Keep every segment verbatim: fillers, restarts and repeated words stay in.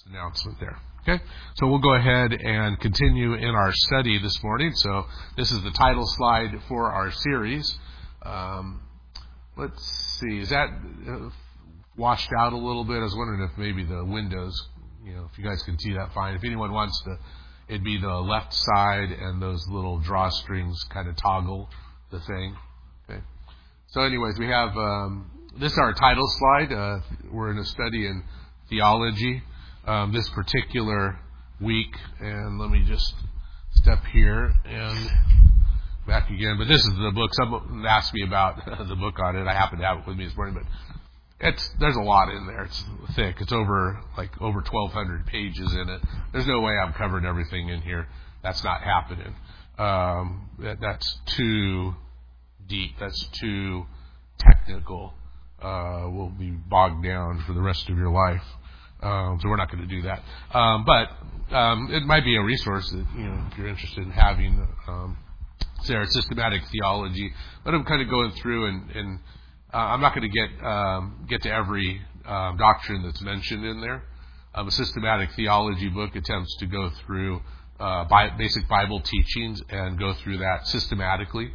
announcement there. Okay, so we'll go ahead and continue in our study this morning. So this is the title slide for our series. Um, let's see, is that uh, washed out a little bit? I was wondering if maybe the windows, you know, if you guys can see that fine. If anyone wants to, it'd be the left side and those little drawstrings kind of toggle the thing. Okay. So anyways, we have, um, this is our title slide. Uh, we're in a study in theology. Um, this particular week, and let me just step here and back again. But this is the book. Someone asked me about the book on it. I happen to have it with me this morning, but it's there's a lot in there. It's thick. It's over like over twelve hundred pages in it. There's no way I'm covering everything in here. That's not happening. Um, that, that's too deep. That's too technical. Uh, we'll be bogged down for the rest of your life. Um, so we're not going to do that. Um, but um, it might be a resource that, you know, if you're interested in having. Um, it's our systematic theology. But I'm kind of going through, and, and uh, I'm not going to get um, get to every um, doctrine that's mentioned in there. Um, a systematic theology book attempts to go through uh, bi- basic Bible teachings and go through that systematically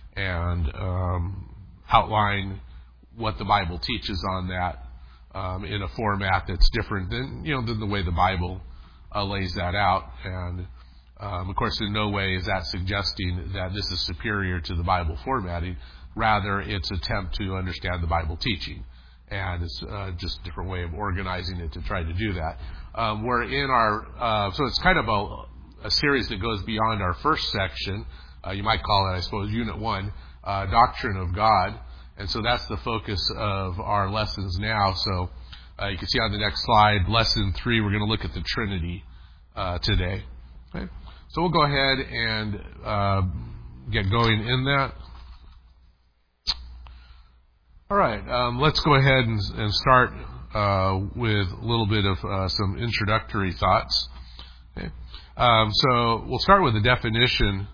and um, outline what the Bible teaches on that. Um, in a format that's different than, you know, than the way the Bible uh, lays that out. And, um, of course, in no way is that suggesting that this is superior to the Bible formatting. Rather, it's an attempt to understand the Bible teaching. And it's uh, just a different way of organizing it to try to do that. Um, we're in our, uh, so it's kind of a, a series that goes beyond our first section. Uh, you might call it, I suppose, Unit one, uh, Doctrine of God. And so that's the focus of our lessons now. So uh, you can see on the next slide, lesson three, we're going to look at the Trinity uh, today. Okay, so we'll go ahead and uh, get going in that. All right, um, let's go ahead and, and start uh, with a little bit of uh, some introductory thoughts. Okay, um, so we'll start with the definition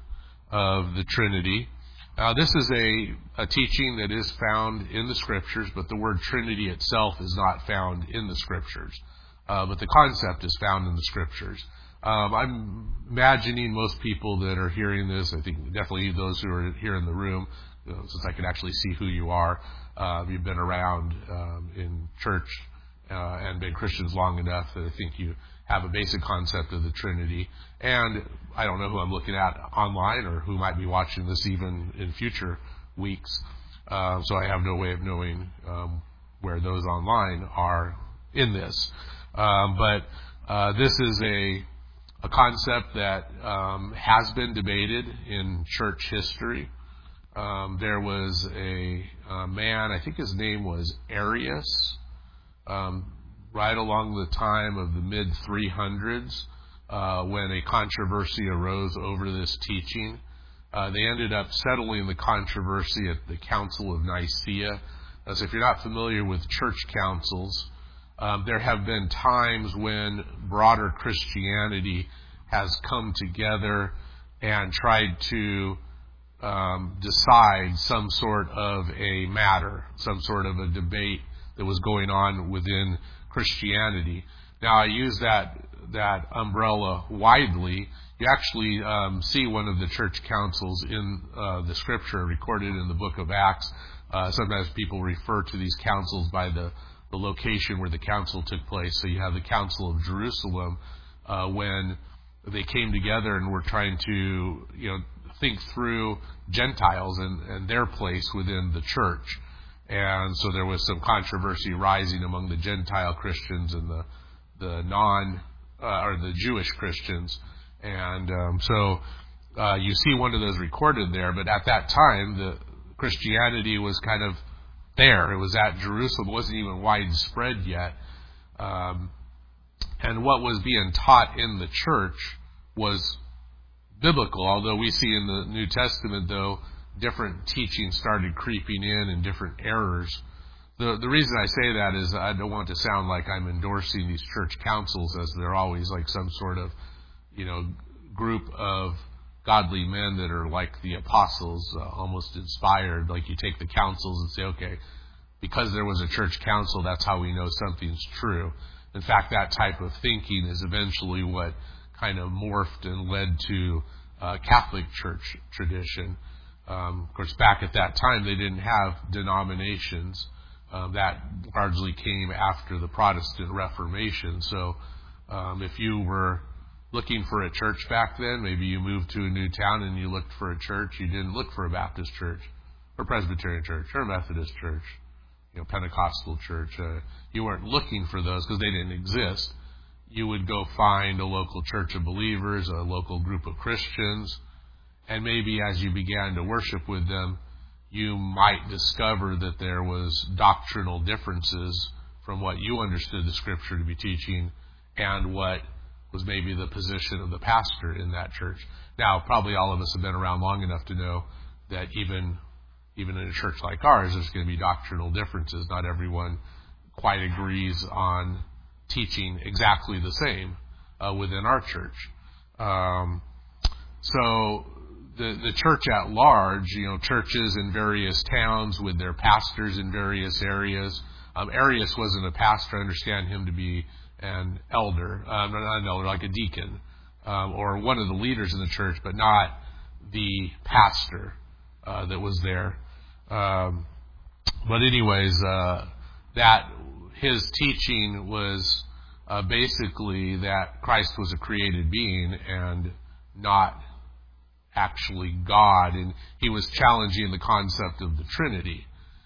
of the Trinity. Uh, this is a, a teaching that is found in the Scriptures, but the word Trinity itself is not found in the Scriptures. Uh, but the concept is found in the Scriptures. Um, I'm imagining most people that are hearing this, I think definitely those who are here in the room, you know, since I can actually see who you are, uh, you've been around um, in church uh, and been Christians long enough that I think you have a basic concept of the Trinity. And I don't know who I'm looking at online or who might be watching this even in future weeks. Uh, so I have no way of knowing um, where those online are in this. Um, but uh, this is a, a concept that um, has been debated in church history. Um, there was a, a man, I think his name was Arius, um, right along the time of the mid three hundreds, uh, when a controversy arose over this teaching. Uh, they ended up settling the controversy at the Council of Nicaea. Uh, so if you're not familiar with church councils, um, there have been times when broader Christianity has come together and tried to um, decide some sort of a matter, some sort of a debate that was going on within Christianity. Now, I use that that umbrella widely. You actually um, see one of the church councils in uh, the Scripture recorded in the book of Acts. Uh, sometimes people refer to these councils by the, the location where the council took place. So you have the Council of Jerusalem uh, when they came together and were trying to, you know, think through Gentiles and, and their place within the church. And so there was some controversy rising among the Gentile Christians and the the non uh, or the Jewish Christians, and um, so uh, you see one of those recorded there. But at that time, the Christianity was kind of there. It was at Jerusalem. It wasn't even widespread yet, um, and what was being taught in the church was biblical. Although we see in the New Testament, though, different teachings started creeping in and different errors. The the reason I say that is I don't want to sound like I'm endorsing these church councils, as they're always like some sort of, you know, group of godly men that are like the apostles, uh, almost inspired. Like you take the councils and say, okay, because there was a church council, that's how we know something's true. In fact, that type of thinking is eventually what kind of morphed and led to uh, Catholic Church tradition. Um, of course, back at that time, they didn't have denominations. Um, that largely came after the Protestant Reformation. So um, if you were looking for a church back then, maybe you moved to a new town and you looked for a church, you didn't look for a Baptist church or Presbyterian church or a Methodist church, you know, Pentecostal church. Uh, you weren't looking for those because they didn't exist. You would go find a local church of believers, a local group of Christians, and maybe as you began to worship with them, you might discover that there was doctrinal differences from what you understood the Scripture to be teaching and what was maybe the position of the pastor in that church. Now, probably all of us have been around long enough to know that even even in a church like ours, there's going to be doctrinal differences. Not everyone quite agrees on teaching exactly the same uh, within our church. Um, so the the church at large, you know, churches in various towns with their pastors in various areas. Um, Arius wasn't a pastor. I understand him to be an elder, um, not an elder, like a deacon, um, or one of the leaders in the church, but not the pastor uh, that was there. Um, but anyways, uh, that his teaching was uh, basically that Christ was a created being and not actually God, and he was challenging the concept of the Trinity.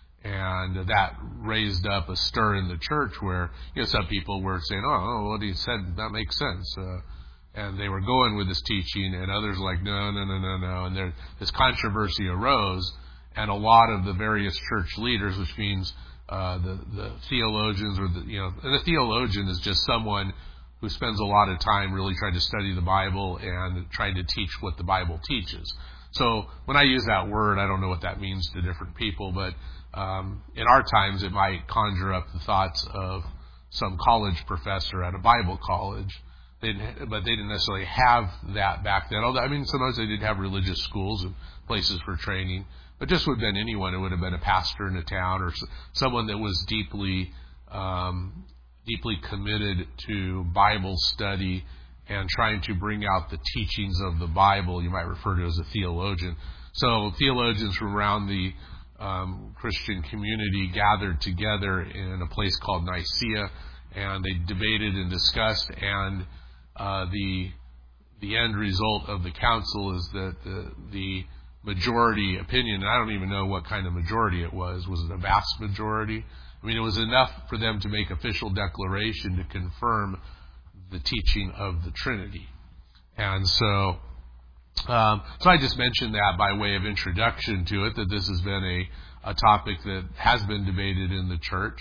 And that raised up a stir in the church where, you know, some people were saying, oh, what he said, that makes sense. Uh, and they were going with this teaching, and others were like, no, no, no, no, no. And there, this controversy arose, and a lot of the various church leaders, which means uh, the, the theologians, or the, you know, and a theologian is just someone who spends a lot of time really trying to study the Bible and trying to teach what the Bible teaches. So when I use that word, I don't know what that means to different people, but um, in our times it might conjure up the thoughts of some college professor at a Bible college. They didn't, but they didn't necessarily have that back then. Although, I mean, sometimes they did have religious schools and places for training, but just would have been anyone. It would have been a pastor in a town or someone that was deeply um deeply committed to Bible study and trying to bring out the teachings of the Bible. You might refer to as a theologian. So theologians from around the um, Christian community gathered together in a place called Nicaea, and they debated and discussed, and uh, the the end result of the council is that the, the majority opinion, and I don't even know what kind of majority it was, was it a vast majority? I mean, it was enough for them to make official declaration to confirm the teaching of the Trinity. And so, um, so I just mentioned that by way of introduction to it, that this has been a, a topic that has been debated in the church.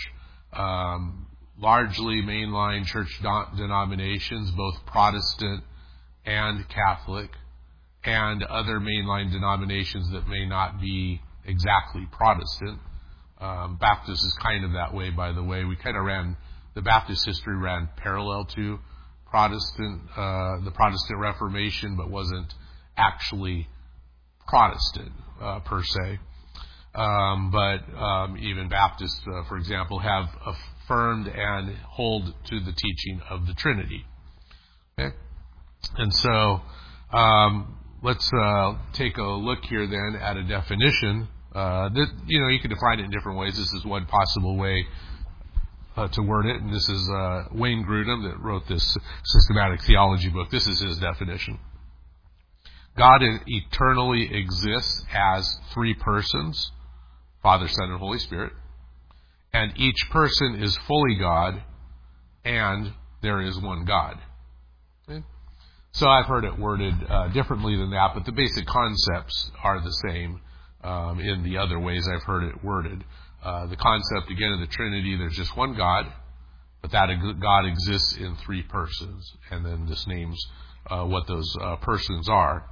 Um, largely mainline church do- denominations, both Protestant and Catholic, and other mainline denominations that may not be exactly Protestant. Um, Baptist is kind of that way, by the way. We kind of ran, the Baptist history ran parallel to Protestant, uh, the Protestant Reformation, but wasn't actually Protestant, uh, per se. Um, but, um, even Baptists, uh, for example, have affirmed and hold to the teaching of the Trinity. Okay? And so, um, let's, uh, take a look here then at a definition. Uh, that, you know, you can define it in different ways. This is one possible way uh, to word it. And this is uh, Wayne Grudem that wrote this systematic theology book. This is his definition. God eternally exists as three persons, Father, Son, and Holy Spirit. And each person is fully God, and there is one God. Okay? So I've heard it worded uh, differently than that, but the basic concepts are the same. Um, in the other ways I've heard it worded. Uh, the concept, again, of the Trinity, there's just one God, but that God exists in three persons. And then this names uh, what those uh, persons are.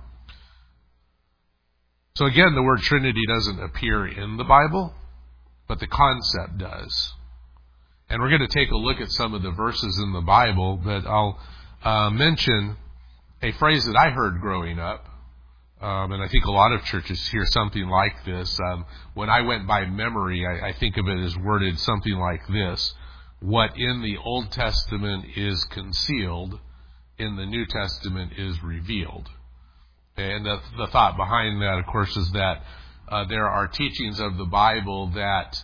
So again, the word Trinity doesn't appear in the Bible, but the concept does. And we're going to take a look at some of the verses in the Bible, but I'll uh, mention a phrase that I heard growing up. Um, and I think a lot of churches hear something like this. Um, when I went by memory, I, I think of it as worded something like this, what in the Old Testament is concealed, in the New Testament is revealed. And the, the thought behind that, of course, is that uh, there are teachings of the Bible that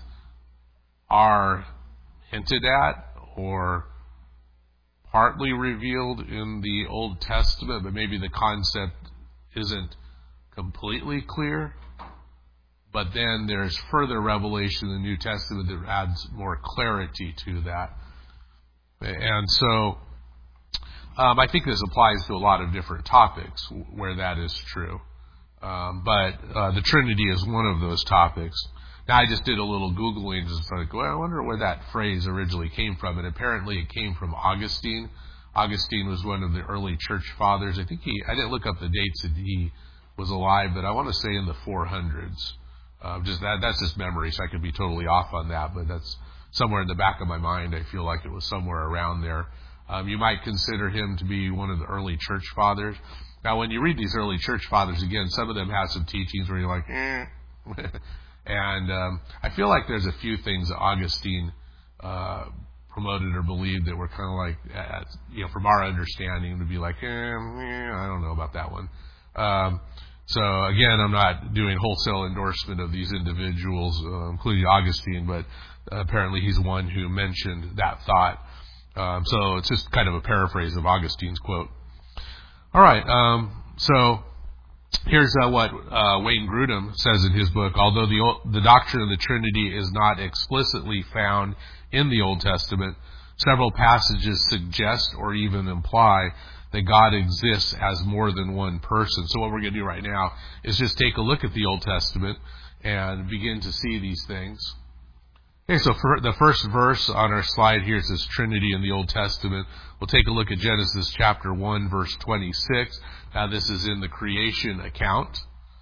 are hinted at or partly revealed in the Old Testament, but maybe the concept isn't completely clear. But then there's further revelation in the New Testament that adds more clarity to that. And so um, I think this applies to a lot of different topics where that is true. Um, but uh, the Trinity is one of those topics. Now, I just did a little Googling, just like, well, I wonder where that phrase originally came from. And apparently it came from Augustine. Augustine was one of the early church fathers. I think he, I didn't look up the dates that he was alive, but I want to say in the four hundreds. Uh, just that, that's just memory, so I could be totally off on that, but that's somewhere in the back of my mind. I feel like it was somewhere around there. Um, you might consider him to be one of the early church fathers. Now, when you read these early church fathers, again, some of them have some teachings where you're like, eh. And um, I feel like there's a few things that Augustine uh, promoted or believed that were kind of like, uh, you know, from our understanding, would be like, eh, eh, I don't know about that one. Um, so again, I'm not doing wholesale endorsement of these individuals, uh, including Augustine, but uh, apparently he's one who mentioned that thought. Um, so it's just kind of a paraphrase of Augustine's quote. All right, um, so here's uh, what uh, Wayne Grudem says in his book. Although the, the doctrine of the Trinity is not explicitly found in the Old Testament, several passages suggest or even imply that God exists as more than one person. So what we're going to do right now is just take a look at the Old Testament and begin to see these things. Okay, so for the first verse on our slide here says Trinity in the Old Testament. We'll take a look at Genesis chapter one, verse twenty-six. Now this is in the creation account.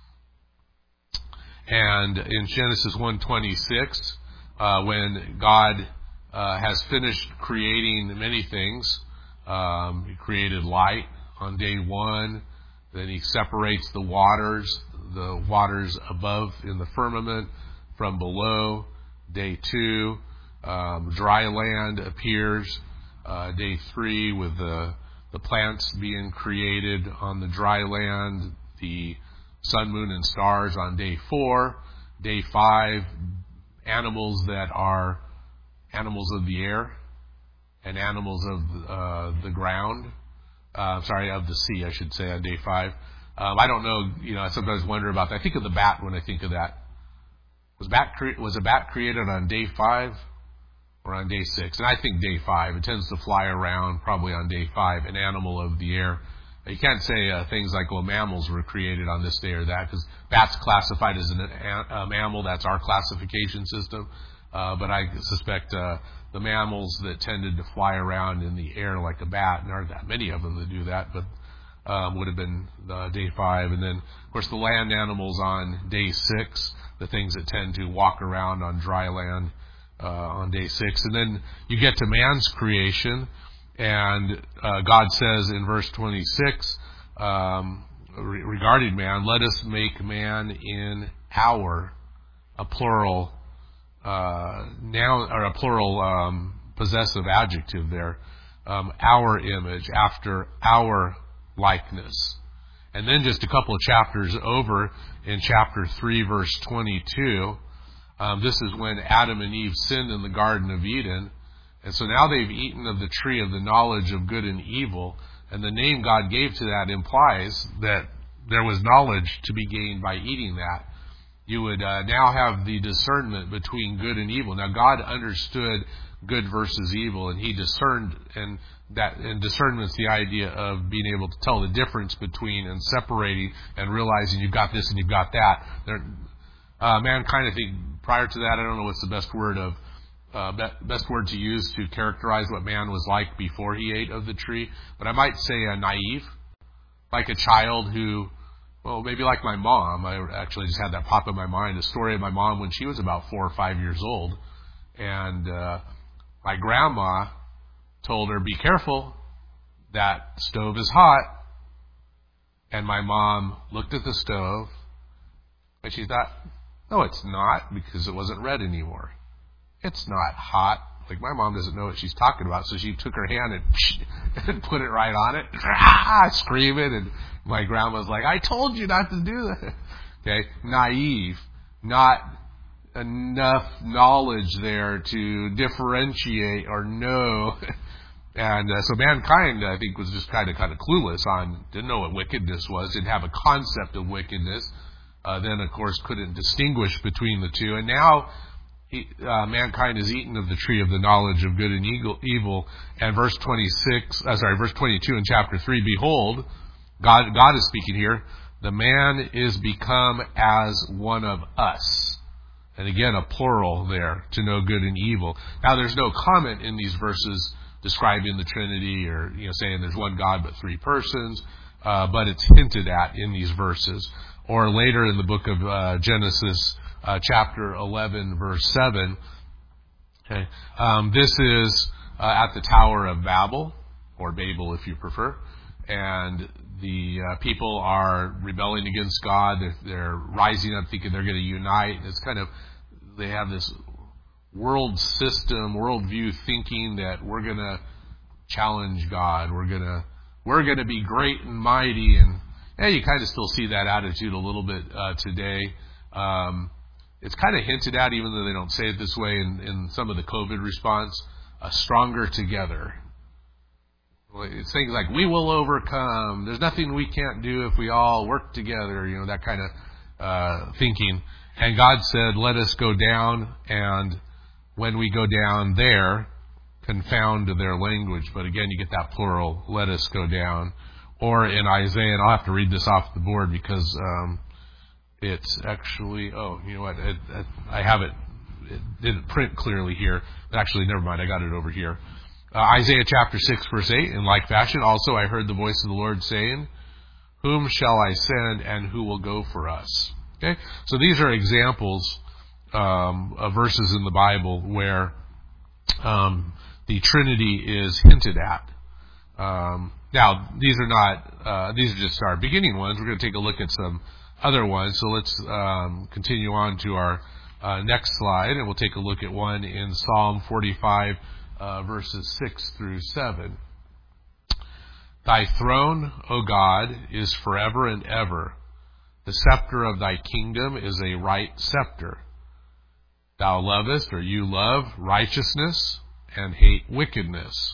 And in Genesis one twenty-six, uh, when God uh, has finished creating many things, um, He created light on day one. Then He separates the waters, the waters above in the firmament from below. Day two, um, dry land appears. Uh, day three, with the the plants being created on the dry land, the sun, moon, and stars on day four. Day five, animals that are animals of the air and animals of uh, the ground. Uh, sorry, of the sea, I should say, on day five. Um, I don't know. You know, I sometimes wonder about that. I think of the bat when I think of that. Was bat cre- was a bat created on day five or on day six? And I think day five. It tends to fly around probably on day five, an animal of the air. You can't say uh, things like, well, mammals were created on this day or that, because bat's classified as an, a, a mammal. That's our classification system. Uh, but I suspect uh, the mammals that tended to fly around in the air like a bat, and there aren't that many of them that do that, but um, would have been uh, day five. And then, of course, the land animals on day six, the things that tend to walk around on dry land uh, on day six. And then you get to man's creation, and uh, God says in verse twenty-six, um, re- regarding man, let us make man in our, a plural uh, noun, or a plural um, possessive adjective there, um, our image, after our likeness. And then just a couple of chapters over, in chapter three, verse twenty-two, um, this is when Adam and Eve sinned in the Garden of Eden. And so now they've eaten of the tree of the knowledge of good and evil. And the name God gave to that implies that there was knowledge to be gained by eating that. You would uh, now have the discernment between good and evil. Now, God understood good versus evil, and He discerned, and that and discernment's the idea of being able to tell the difference between and separating and realizing you've got this and you've got that. There, uh, mankind, I think, prior to that, I don't know what's the best word of uh, best word to use to characterize what man was like before he ate of the tree, but I might say uh, naive, like a child who, well, maybe like my mom. I actually just had that pop in my mind, a story of my mom when she was about four or five years old, and uh, my grandma told her, be careful, that stove is hot. And my mom looked at the stove, and she thought, no, it's not, because it wasn't red anymore. It's not hot Like, my mom doesn't know what she's talking about, so she took her hand and, and put it right on it, ah, screaming, and my grandma's like, I told you not to do that. Okay, naive, not enough knowledge there to differentiate or know. And uh, so mankind, I think, was just kind of kind of clueless on, didn't know what wickedness was, didn't have a concept of wickedness. Uh, then, of course, couldn't distinguish between the two. And now he, uh, mankind has eaten of the tree of the knowledge of good and evil. And verse twenty-six, uh, sorry, verse twenty-two in chapter three, behold, God, God is speaking here, the man is become as one of us. And again, a plural there, to know good and evil. Now, there's no comment in these verses describing the Trinity or, you know, saying there's one God but three persons, uh, but it's hinted at in these verses. Or later in the book of uh, Genesis, uh, chapter eleven, verse seven. Okay, um, this is uh, at the Tower of Babel, or Babel if you prefer, and the uh, people are rebelling against God. They're, they're rising up, thinking they're going to unite. It's kind of, they have this world system, worldview thinking that we're going to challenge God. We're going to we're going to be great and mighty, and yeah, you kind of still see that attitude a little bit uh, today. Um, it's kind of hinted at, even though they don't say it this way, in, in some of the COVID response, uh, stronger together. It's things like, we will overcome. There's nothing we can't do if we all work together, you know, that kind of uh, thinking. And God said, let us go down, and when we go down there, confound their language. But again, you get that plural, let us go down. Or in Isaiah, and I'll have to read this off the board because um, it's actually, oh, you know what, it, it, I have it, it didn't print clearly here. Actually, never mind, I got it over here. Uh, Isaiah chapter six, verse eight, in like fashion, also I heard the voice of the Lord saying, whom shall I send, and who will go for us? Okay, so these are examples um, of verses in the Bible where um, the Trinity is hinted at. Um, now, these are not, uh, these are just our beginning ones. We're going to take a look at some other ones. So let's um, continue on to our uh, next slide, and we'll take a look at one in Psalm forty-five, uh, verses six through seven. Thy throne, O God, is forever and ever. The scepter of thy kingdom is a right scepter. Thou lovest, or you love, righteousness and hate wickedness.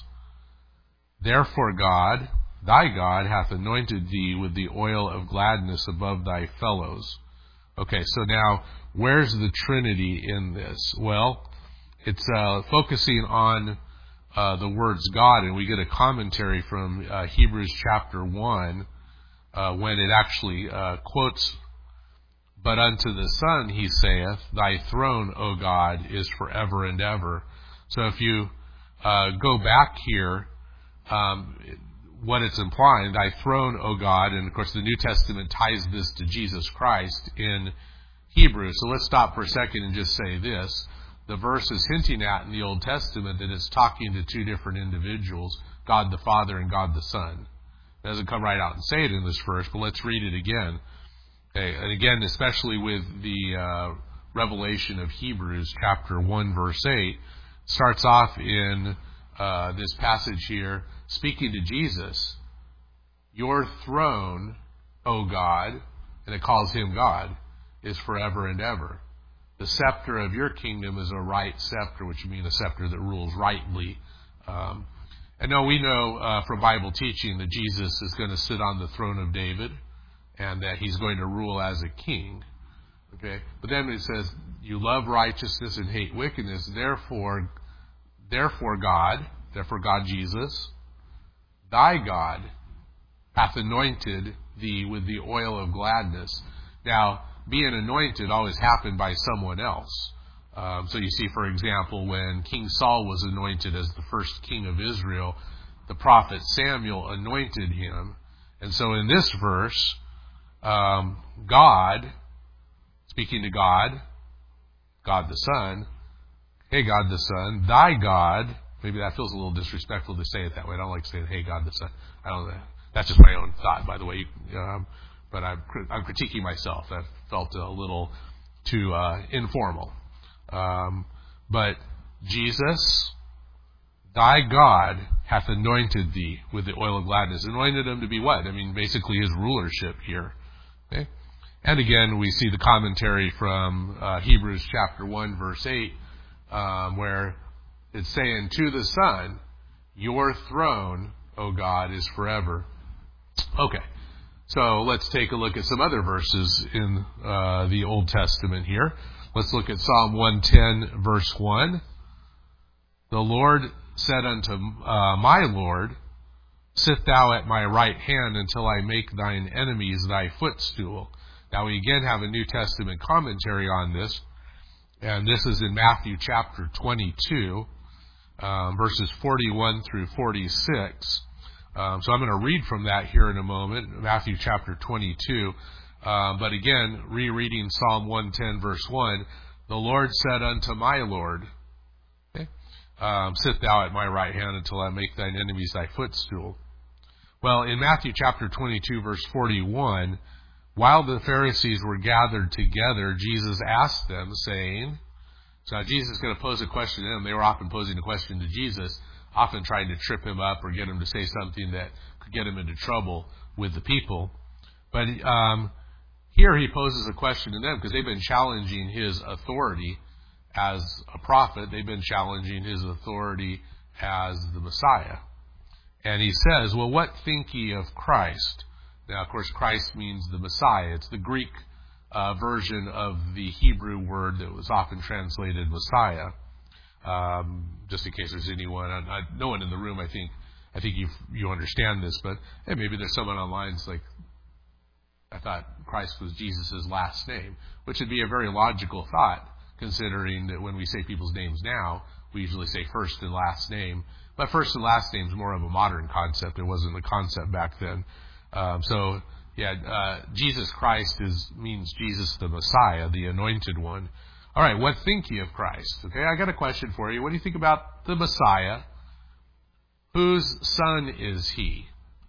Therefore God, thy God, hath anointed thee with the oil of gladness above thy fellows. Okay, so now, where's the Trinity in this? Well, it's uh, focusing on uh, the words God, and we get a commentary from uh, Hebrews chapter one, uh, when it actually uh, quotes, but unto the Son he saith, thy throne, O God, is forever and ever. So if you uh, go back here, Um, what it's implying, thy throne, O God, and of course the New Testament ties this to Jesus Christ in Hebrews. So let's stop for a second and just say this. The verse is hinting at in the Old Testament that it's talking to two different individuals, God the Father and God the Son. It doesn't come right out and say it in this verse, but let's read it again. Okay, and again, especially with the uh, revelation of Hebrews chapter one, verse eight, starts off in uh, this passage here, speaking to Jesus, your throne, O God, and it calls him God, is forever and ever. The scepter of your kingdom is a right scepter, which means a scepter that rules rightly. Um, and now we know uh, from Bible teaching that Jesus is going to sit on the throne of David and that he's going to rule as a king. Okay, but then it says, you love righteousness and hate wickedness, therefore, therefore God, therefore God Jesus, thy God hath anointed thee with the oil of gladness. Now, being anointed always happened by someone else. Um, so you see, for example, when King Saul was anointed as the first king of Israel, the prophet Samuel anointed him. And so in this verse, um, God, speaking to God, God the Son, hey God the Son, thy God, maybe that feels a little disrespectful to say it that way. I don't like saying, hey God the Son. I don't know. That's just my own thought, by the way. Um, but I'm, I'm critiquing myself. That felt a little too uh, informal. Um, but Jesus, thy God hath anointed thee with the oil of gladness. Anointed him to be what? I mean, basically his rulership here. Okay? And again, we see the commentary from uh, Hebrews chapter one, verse eight, um, where it's saying, to the Son, your throne, O God, is forever. Okay, so let's take a look at some other verses in uh, the Old Testament here. Let's look at Psalm one ten, verse one. The Lord said unto uh, my Lord, sit thou at my right hand until I make thine enemies thy footstool. Now we again have a New Testament commentary on this, and this is in Matthew chapter twenty-two, um, verses forty-one through forty-six. Um, so I'm going to read from that here in a moment, Matthew chapter twenty-two. Uh, but again, rereading Psalm one ten, verse one, the Lord said unto my Lord, okay, um, sit thou at my right hand until I make thine enemies thy footstool. Well, in Matthew chapter twenty-two, verse forty-one, while the Pharisees were gathered together, Jesus asked them, saying, so now Jesus is going to pose a question to them. They were often posing a question to Jesus, often trying to trip him up or get him to say something that could get him into trouble with the people. But um, here he poses a question to them because they've been challenging his authority as a prophet. They've been challenging his authority as the Messiah. And he says, well, what think ye of Christ? Now, of course, Christ means the Messiah. It's the Greek uh, version of the Hebrew word that was often translated Messiah. Um, just in case there's anyone, I, I, no one in the room, I think, I think you you understand this, but hey, maybe there's someone online that's like, I thought Christ was Jesus' last name, which would be a very logical thought, considering that when we say people's names now, we usually say first and last name. But first and last name is more of a modern concept. It wasn't a concept back then. Um, so, yeah, uh, Jesus Christ is means Jesus the Messiah, the anointed one. All right, what think ye of Christ? Okay, I got a question for you. What do you think about the Messiah? Whose son is he?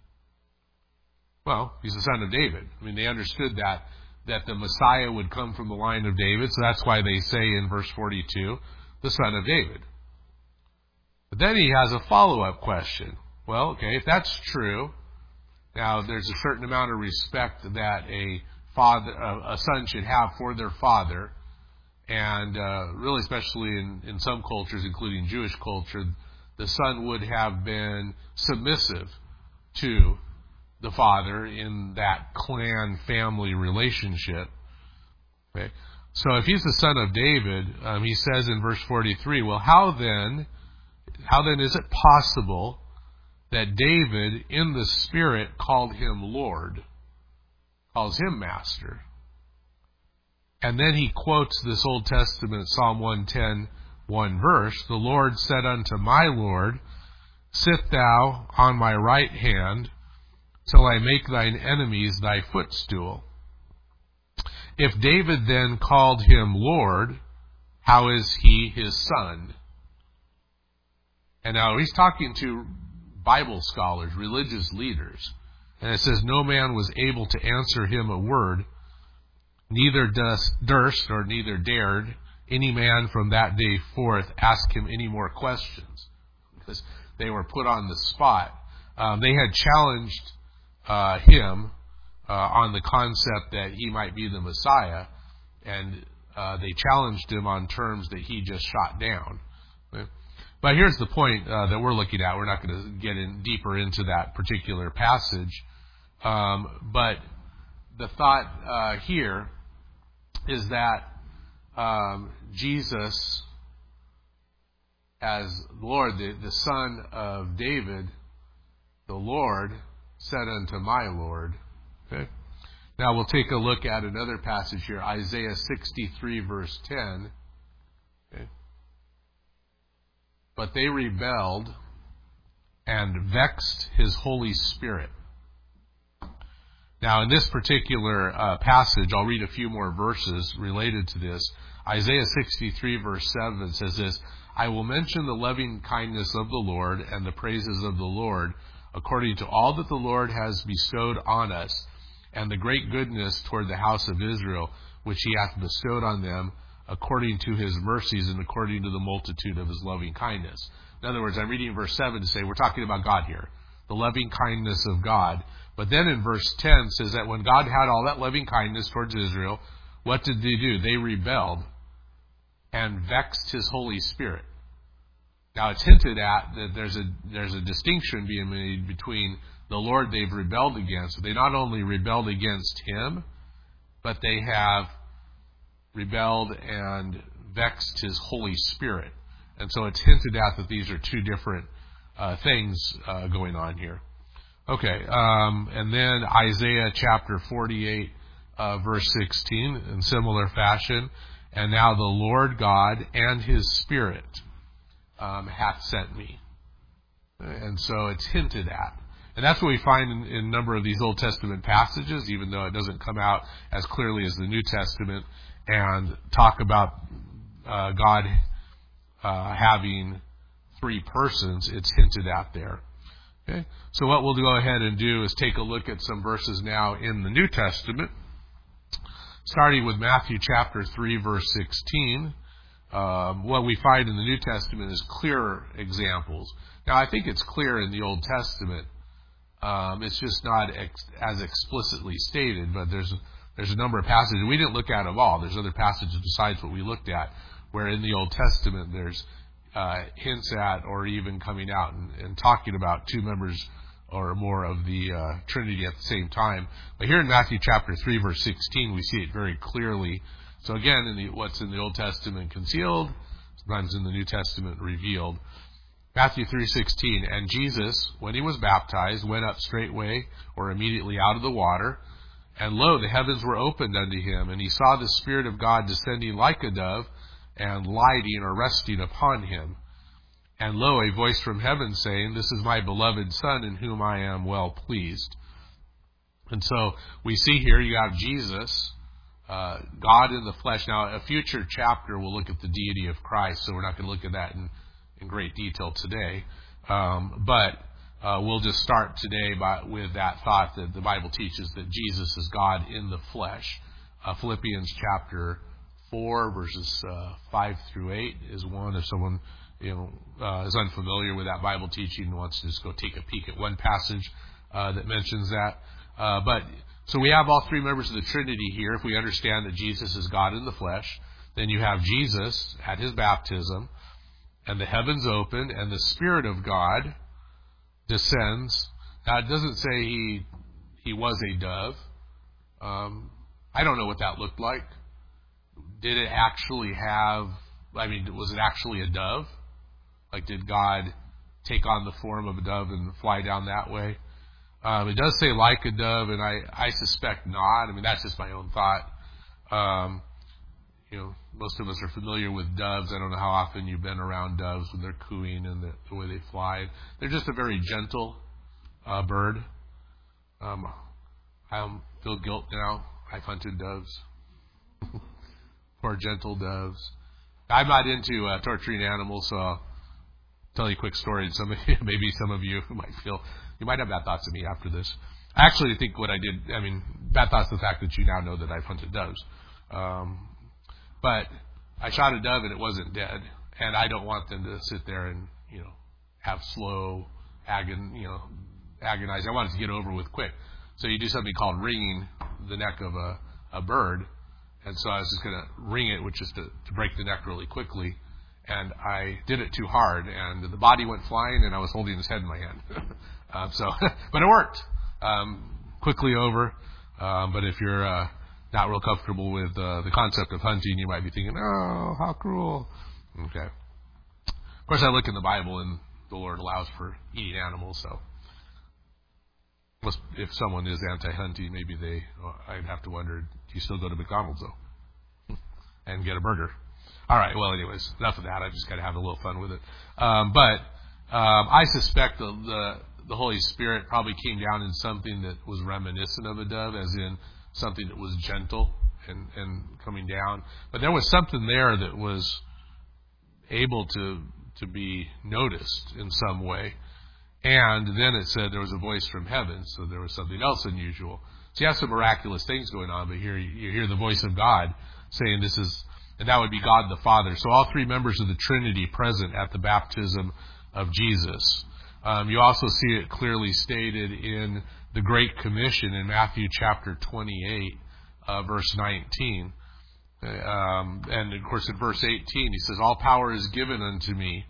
Well, he's the son of David. I mean, they understood that, that the Messiah would come from the line of David, so that's why they say in verse forty-two, the son of David. But then he has a follow-up question. Well, okay, if that's true, now there's a certain amount of respect that a father, a son should have for their father, and uh, really especially in, in some cultures, including Jewish culture, the son would have been submissive to the father in that clan family relationship. Okay, so if he's the son of David, um, he says in verse forty-three, well, how then, how then is it possible that David in the Spirit called him Lord, calls him Master? And then he quotes this Old Testament Psalm one ten, one verse, the Lord said unto my Lord, sit thou on my right hand till I make thine enemies thy footstool. If David then called him Lord, how is he his son? And now he's talking to Bible scholars, religious leaders. And it says, no man was able to answer him a word, neither durst or neither dared any man from that day forth ask him any more questions, because they were put on the spot. Um, they had challenged uh, him uh, on the concept that he might be the Messiah, and uh, they challenged him on terms that he just shot down. Okay? But here's the point uh, that we're looking at. We're not going to get in deeper into that particular passage, um, but the thought uh, here is that um, Jesus, as Lord, the, the son of David, the Lord, said unto my Lord. Okay. Now we'll take a look at another passage here, Isaiah sixty-three, verse ten. Okay. But they rebelled and vexed his Holy Spirit. Now, in this particular uh, passage, I'll read a few more verses related to this. Isaiah sixty-three, verse seven says this, I will mention the loving kindness of the Lord and the praises of the Lord, according to all that the Lord has bestowed on us, and the great goodness toward the house of Israel, which he hath bestowed on them. according to his mercies and according to the multitude of his loving kindness. In other words, I'm reading verse seven to say we're talking about God here, the loving kindness of God. But then in verse ten says that when God had all that loving kindness towards Israel, what did they do? They rebelled and vexed his Holy Spirit. Now it's hinted at that there's a there's a distinction being made between the Lord they've rebelled against. They not only rebelled against him, but they have rebelled and vexed his Holy Spirit. And so it's hinted at that these are two different uh, things uh, going on here. Okay, um, and then Isaiah chapter forty-eight, uh, verse sixteen, in similar fashion. And now the Lord God and his Spirit um, hath sent me. And so it's hinted at. And that's what we find in, in a number of these Old Testament passages, even though it doesn't come out as clearly as the New Testament, and talk about uh, God uh, having three persons. It's hinted at there. Okay? So what we'll go ahead and do is take a look at some verses now in the New Testament, starting with Matthew chapter three, verse sixteen. Um, what we find in the New Testament is clearer examples. Now, I think it's clear in the Old Testament. Um, it's just not ex- as explicitly stated, but there's there's a number of passages. We didn't look at them all. There's other passages besides what we looked at, where in the Old Testament there's uh, hints at or even coming out and, and talking about two members or more of the uh, Trinity at the same time. But here in Matthew chapter three, verse sixteen, we see it very clearly. So again, in the, what's in the Old Testament concealed, sometimes in the New Testament revealed. Matthew three sixteen, and Jesus, when he was baptized, went up straightway or immediately out of the water. And lo, the heavens were opened unto him, and he saw the Spirit of God descending like a dove and lighting or resting upon him. And lo, a voice from heaven saying, This is my beloved Son, in whom I am well pleased. And so we see here you have Jesus, uh, God in the flesh. Now, a future chapter will look at the deity of Christ, so we're not going to look at that in, in great detail today. Um, but uh, we'll just start today by, with that thought that the Bible teaches that Jesus is God in the flesh. Uh, Philippians chapter four, verses uh, five through eight is one. If someone you know, uh, is unfamiliar with that Bible teaching and wants to just go take a peek at one passage uh, that mentions that. Uh, but so we have all three members of the Trinity here. If we understand that Jesus is God in the flesh, then you have Jesus at his baptism, and the heavens open, and the Spirit of God descends. Now, it doesn't say he he was a dove. Um, I don't know what that looked like. Did it actually have, I mean, was it actually a dove? Like, did God take on the form of a dove and fly down that way? Um, it does say like a dove, and I, I suspect not. I mean, that's just my own thought. Um, you know, most of us are familiar with doves. I don't know how often you've been around doves when they're cooing and the, the way they fly. They're just a very gentle uh, bird. Um, I feel guilt now. I've hunted doves. Poor gentle doves. I'm not into uh, torturing animals, so I'll tell you a quick story. Some of you, maybe some of you might feel, you might have bad thoughts of me after this. I actually think what I did, I mean, bad thoughts the fact that you now know that I've hunted doves. Um, but I shot a dove and it wasn't dead. And I don't want them to sit there and, you know, have slow, agon, you know, agonize. I want it to get over with quick. So you do something called wringing the neck of a, a bird. And so I was just going to wring it, which is to, to break the neck really quickly. And I did it too hard, and the body went flying, and I was holding his head in my hand. um, so, but it worked. Um, quickly over. Um, but if you're uh, not real comfortable with uh, the concept of hunting, you might be thinking, oh, how cruel. Okay. Of course, I look in the Bible, and the Lord allows for eating animals, so if someone is anti-hunting, maybe they, I'd have to wonder, do you still go to McDonald's, though, and get a burger? All right, well, anyways, enough of that. I just got to have a little fun with it. Um, but um, I suspect the, the the Holy Spirit probably came down in something that was reminiscent of a dove, as in something that was gentle and, and coming down. But there was something there that was able to to be noticed in some way. And then it said there was a voice from heaven, so there was something else unusual. So you have some miraculous things going on, but here you hear the voice of God saying, "This is and that would be God the Father. So all three members of the Trinity present at the baptism of Jesus. Um, you also see it clearly stated in the Great Commission in Matthew chapter twenty-eight, uh, verse nineteen. Um, and of course in verse eighteen, he says, all power is given unto me.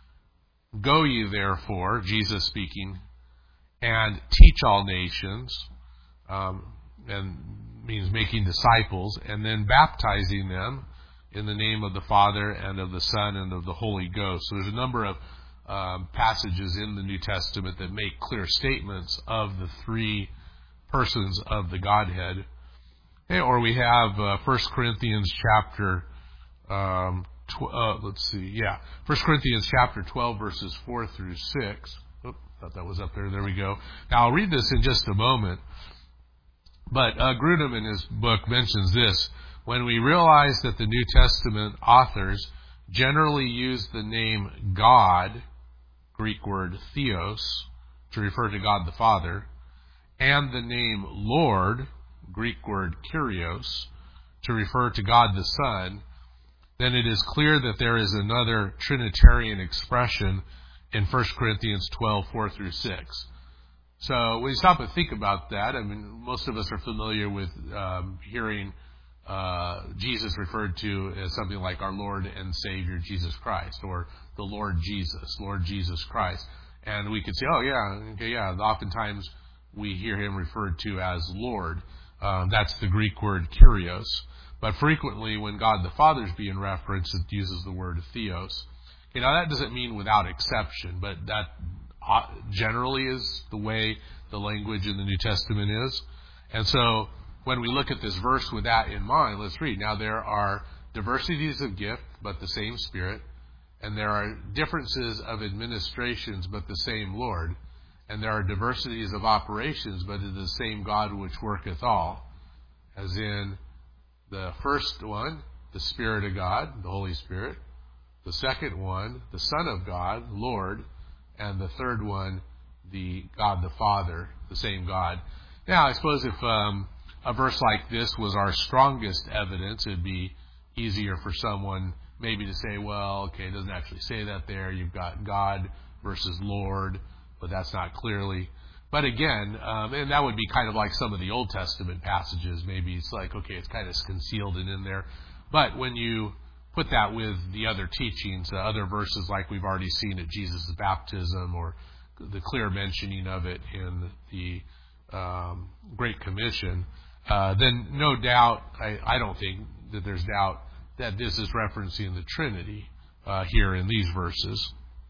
Go ye therefore, Jesus speaking, and teach all nations, um, and means making disciples, and then baptizing them in the name of the Father and of the Son and of the Holy Ghost. So there's a number of um, passages in the New Testament that make clear statements of the three persons of the Godhead. Okay, or we have uh, First Corinthians chapter, um, tw- uh, let's see, yeah, First Corinthians chapter twelve, verses four through six. Oop, thought that was up there. There we go. Now I'll read this in just a moment. But uh, Grudem in his book mentions this. When we realize that the New Testament authors generally use the name God, Greek word theos, to refer to God the Father, and the name Lord, Greek word Kyrios, to refer to God the Son, then it is clear that there is another Trinitarian expression in First Corinthians twelve, four through six. So when you stop and think about that, I mean, most of us are familiar with um, hearing uh, Jesus referred to as something like our Lord and Savior Jesus Christ, or the Lord Jesus, Lord Jesus Christ. And we could say, oh yeah, okay, yeah, oftentimes we hear him referred to as Lord. Um, that's the Greek word Kyrios. But frequently when God the Father is being referenced, it uses the word theos. Okay, now that doesn't mean without exception, but that generally is the way the language in the New Testament is. And so when we look at this verse with that in mind, let's read. Now there are diversities of gift, but the same Spirit. And there are differences of administrations, but the same Lord. And there are diversities of operations, but it is the same God which worketh all. As in the first one, the Spirit of God, the Holy Spirit. The second one, the Son of God, Lord. And the third one, the God the Father, the same God. Now, I suppose if um, a verse like this was our strongest evidence, it'd be easier for someone maybe to say, well, okay, it doesn't actually say that there. You've got God versus Lord, but that's not clearly. But again, um, and that would be kind of like some of the Old Testament passages. Maybe it's like, okay, it's kind of concealed and in there. But when you put that with the other teachings, uh, other verses like we've already seen at Jesus' baptism, or the clear mentioning of it in the um, Great Commission, uh, then no doubt, I, I don't think that there's doubt that this is referencing the Trinity uh, here in these verses.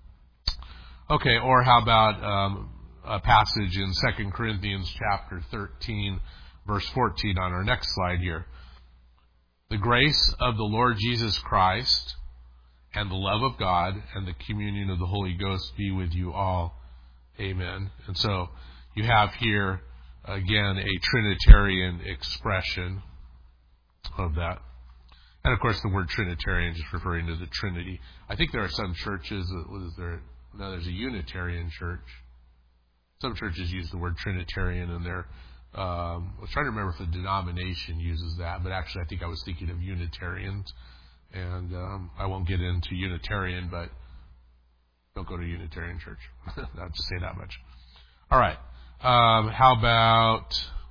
Okay, or how about um, a passage in Second Corinthians chapter thirteen, verse fourteen on our next slide here. The grace of the Lord Jesus Christ and the love of God and the communion of the Holy Ghost be with you all. Amen. And so you have here, again, a Trinitarian expression of that. And of course, the word Trinitarian is referring to the Trinity. I think there are some churches, what is there? No, there's a Unitarian church. Some churches use the word Trinitarian in their Um, I was trying to remember if the denomination uses that, but actually I think I was thinking of Unitarians. And um, I won't get into Unitarian, but don't go to Unitarian church. I'll just say that much. All right. Um, how about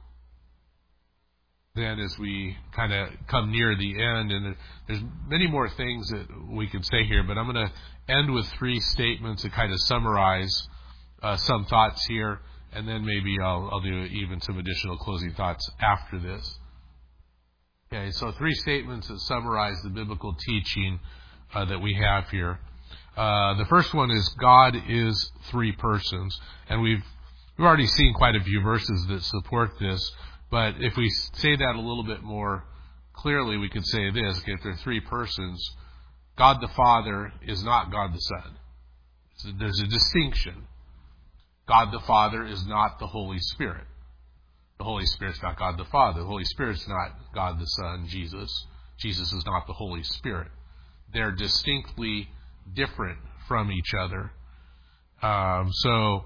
then as we kind of come near the end, and there's many more things that we can say here, but I'm going to end with three statements that kind of summarize uh, some thoughts here. And then maybe I'll, I'll do even some additional closing thoughts after this. Okay, so three statements that summarize the biblical teaching uh, that we have here. Uh, the first one is God is three persons. And we've, we've already seen quite a few verses that support this. But if we say that a little bit more clearly, we could say this. Okay, if there are three persons, God the Father is not God the Son. So there's a distinction. God the Father is not the Holy Spirit. The Holy Spirit's not God the Father. The Holy Spirit's not God the Son, Jesus. Jesus is not the Holy Spirit. They're distinctly different from each other. Um, so,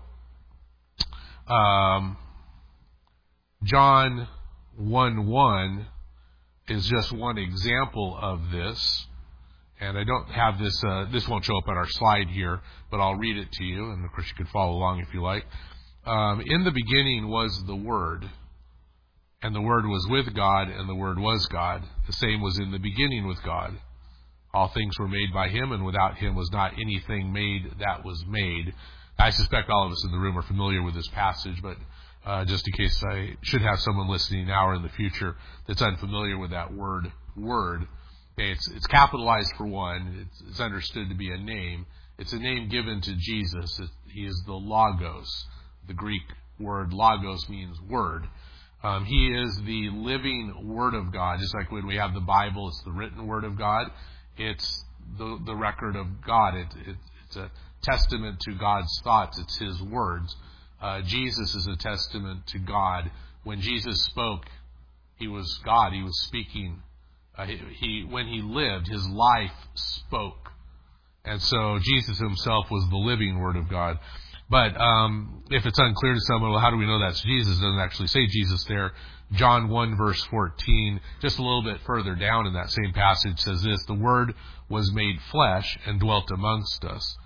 um, John one one is just one example of this. And I don't have this, uh, this won't show up on our slide here, but I'll read it to you. And of course you could follow along if you like. Um, in the beginning was the Word, and the Word was with God, and the Word was God. The same was in the beginning with God. All things were made by Him, and without Him was not anything made that was made. I suspect all of us in the room are familiar with this passage, but uh, just in case I should have someone listening now or in the future that's unfamiliar with that word, word, okay, it's, it's capitalized for one. It's, it's understood to be a name. It's a name given to Jesus. It, he is the Logos. The Greek word Logos means word. Um, he is the living Word of God. Just like when we have the Bible, it's the written Word of God. It's the, the record of God. It, it, it's a testament to God's thoughts. It's His words. Uh, Jesus is a testament to God. When Jesus spoke, He was God. He was speaking. Uh, he, he when He lived, His life spoke. And so Jesus Himself was the living Word of God. But um, if it's unclear to someone, well, how do we know that's Jesus? It doesn't actually say Jesus there. John one, verse fourteen, just a little bit further down in that same passage, says this: the Word was made flesh and dwelt amongst us.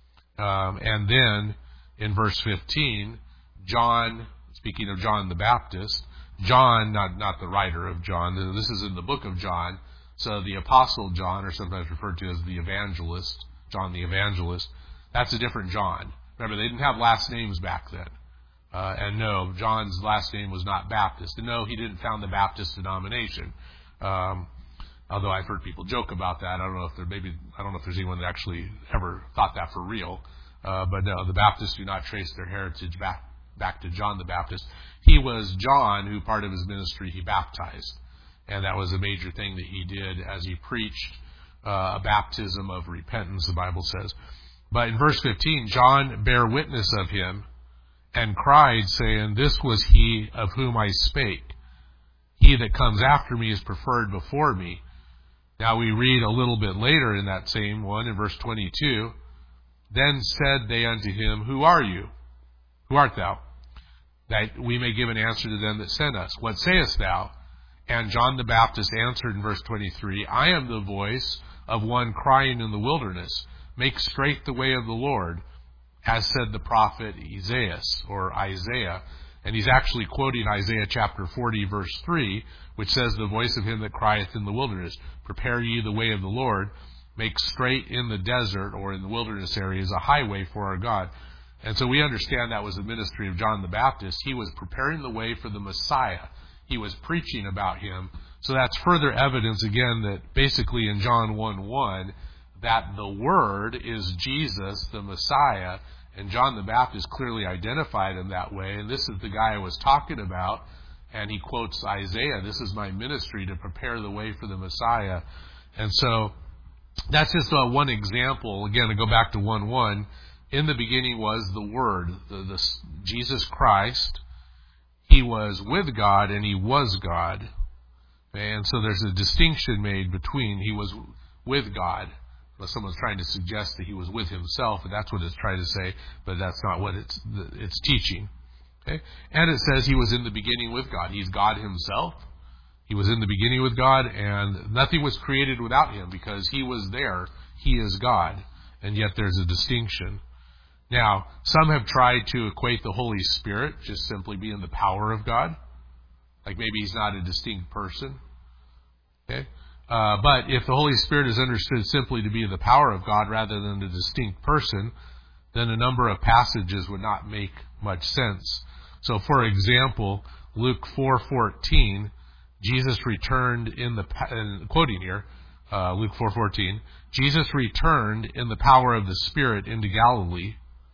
Um, and then in verse fifteen, John, speaking of John the Baptist, John, not, not the writer of John, this is in the book of John, so the Apostle John, or sometimes referred to as the Evangelist, John the Evangelist, that's a different John. Remember, they didn't have last names back then. Uh, and no, John's last name was not Baptist. And no, he didn't found the Baptist denomination. Um, although I've heard people joke about that. I don't know if there maybe I don't know if there's anyone that actually ever thought that for real. Uh, but no, the Baptists do not trace their heritage back back to John the Baptist. He was John who, part of his ministry, he baptized, and that was a major thing that he did as he preached uh, a baptism of repentance. The Bible says. But in verse fifteen, John bare witness of him, and cried, saying, this was he of whom I spake. He that comes after me is preferred before me. Now we read a little bit later in that same one, in verse twenty-two, then said they unto him, who are you? Who art thou? That we may give an answer to them that sent us. What sayest thou? And John the Baptist answered in verse twenty-three, I am the voice of one crying in the wilderness, make straight the way of the Lord, as said the prophet Isaiah, or Isaiah. And he's actually quoting Isaiah chapter forty, verse three, which says, the voice of him that crieth in the wilderness, prepare ye the way of the Lord, make straight in the desert, or in the wilderness areas, a highway for our God. And so we understand that was the ministry of John the Baptist. He was preparing the way for the Messiah. He was preaching about him. So that's further evidence, again, that basically in John one one, that the Word is Jesus, the Messiah, and John the Baptist clearly identified him that way. And this is the guy I was talking about, and he quotes Isaiah, this is my ministry to prepare the way for the Messiah. And so that's just uh, one example. Again, to go back to one one, in the beginning was the Word, the, the, Jesus Christ. He was with God, and he was God. And so there's a distinction made between he was with God. Well, someone's trying to suggest that he was with himself, and that's what it's trying to say, but that's not what it's it's teaching. Okay? And it says he was in the beginning with God. He's God himself. He was in the beginning with God, and nothing was created without him because he was there. He is God, and yet there's a distinction. Now, some have tried to equate the Holy Spirit just simply being the power of God, like maybe he's not a distinct person. Okay? Uh, but if the Holy Spirit is understood simply to be the power of God rather than a distinct person, then a number of passages would not make much sense. So, for example, Luke four fourteen, Jesus returned in the, and quoting here, uh, Luke four fourteen, Jesus returned in the power of the Spirit into Galilee.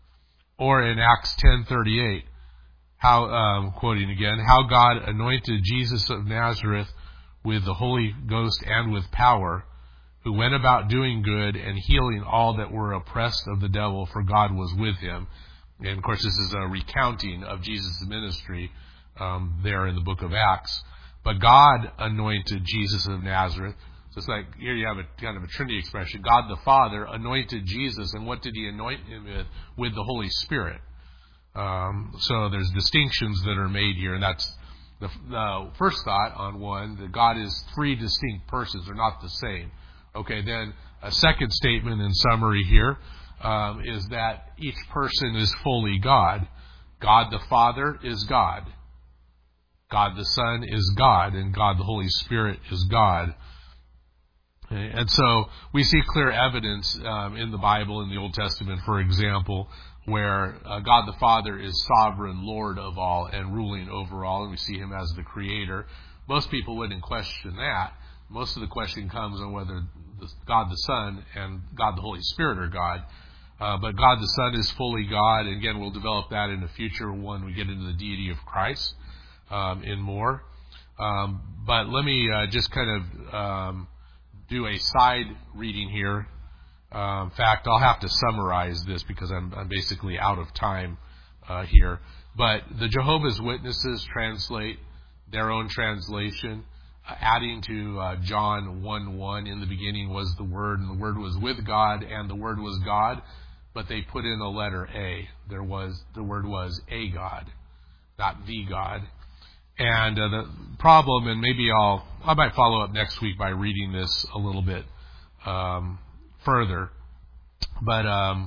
Or in Acts ten thirty-eight, how um, quoting again, how God anointed Jesus of Nazareth with the Holy Ghost and with power, who went about doing good and healing all that were oppressed of the devil, for God was with him. And of course, this is a recounting of Jesus' ministry um, there in the book of Acts. But God anointed Jesus of Nazareth. So it's like here you have a kind of a Trinity expression. God the Father anointed Jesus, and what did he anoint him with? With the Holy Spirit. Um, so there's distinctions that are made here, and that's the, the first thought on one, that God is three distinct persons, they're not the same. Okay, then a second statement in summary here um, is that each person is fully God. God the Father is God. God the Son is God, and God the Holy Spirit is God. Okay, and so we see clear evidence um, in the Bible, in the Old Testament, for example, where uh, God the Father is sovereign Lord of all and ruling over all, and we see him as the Creator. Most people wouldn't question that. Most of the question comes on whether the, God the Son and God the Holy Spirit are God. Uh, but God the Son is fully God, and again, we'll develop that in the future when we get into the deity of Christ um, in more. Um, but let me uh, just kind of um, do a side reading here. Uh, in fact, I'll have to summarize this because I'm, I'm basically out of time uh, here. But the Jehovah's Witnesses translate their own translation, uh, adding to uh, John one one, in the beginning was the Word, and the Word was with God, and the Word was God. But they put in a letter A. There was the word was a God, not the God. And uh, the problem, and maybe I'll I might follow up next week by reading this a little bit um, further. But um,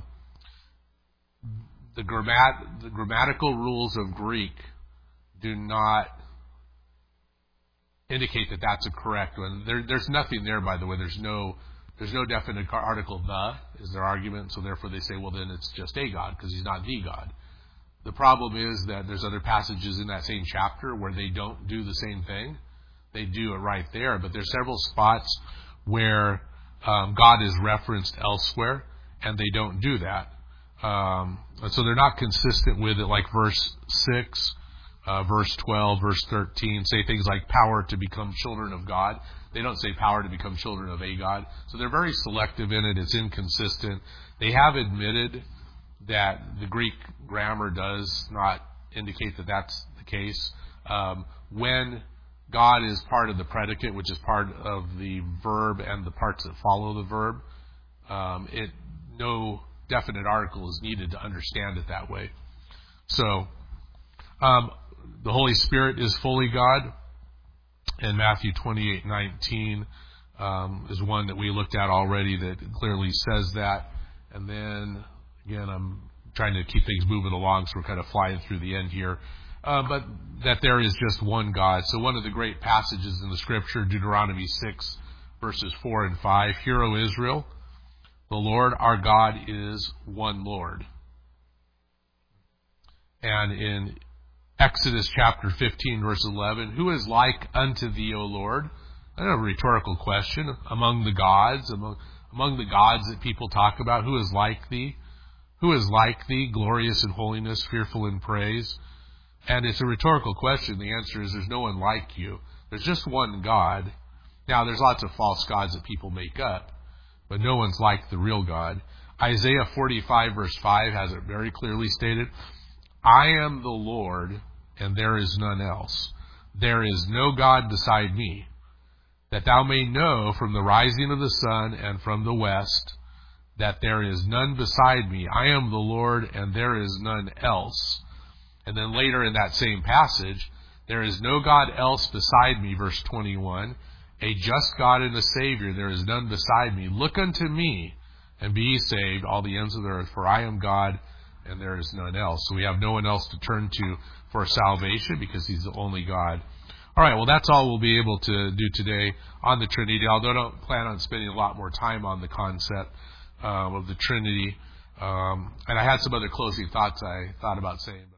the grammat the grammatical rules of Greek do not indicate that that's a correct one. There, there's nothing there, by the way. There's no There's no definite article, the, is their argument, so therefore they say, well, then it's just a God, because he's not the God. The problem is that there's other passages in that same chapter where they don't do the same thing. They do it right there, but there's several spots where um, God is referenced elsewhere, and they don't do that. Um, and so they're not consistent with it, like verse six, uh, verse twelve, verse thirteen, say things like power to become children of God. They don't say power to become children of a God. So they're very selective in it. It's inconsistent. They have admitted that the Greek grammar does not indicate that that's the case. Um, when God is part of the predicate, which is part of the verb and the parts that follow the verb, um, it no definite article is needed to understand it that way. So um, the Holy Spirit is fully God. And Matthew twenty-eight nineteen um, is one that we looked at already that clearly says that. And then, again, I'm trying to keep things moving along, so we're kind of flying through the end here. Uh, but that there is just one God. So one of the great passages in the Scripture, Deuteronomy six, verses four and five, Hear, O Israel, the Lord our God is one Lord. And in Exodus chapter fifteen, verse eleven, who is like unto thee, O Lord? I know, a rhetorical question. Among the gods, among, among the gods that people talk about, who is like thee? Who is like thee, glorious in holiness, fearful in praise? And it's a rhetorical question. The answer is there's no one like you. There's just one God. Now, there's lots of false gods that people make up, but no one's like the real God. Isaiah forty-five, verse five has it very clearly stated, I am the Lord, and there is none else. There is no God beside me, that thou may know from the rising of the sun and from the west, that there is none beside me. I am the Lord, and there is none else. And then later in that same passage, there is no God else beside me, verse twenty-one, a just God and a Savior, there is none beside me. Look unto me, and be ye saved, all the ends of the earth, for I am God, and there is none else. So we have no one else to turn to for salvation because he's the only God. All right, well, that's all we'll be able to do today on the Trinity, although I don't plan on spending a lot more time on the concept um, of the Trinity. Um, and I had some other closing thoughts I thought about saying.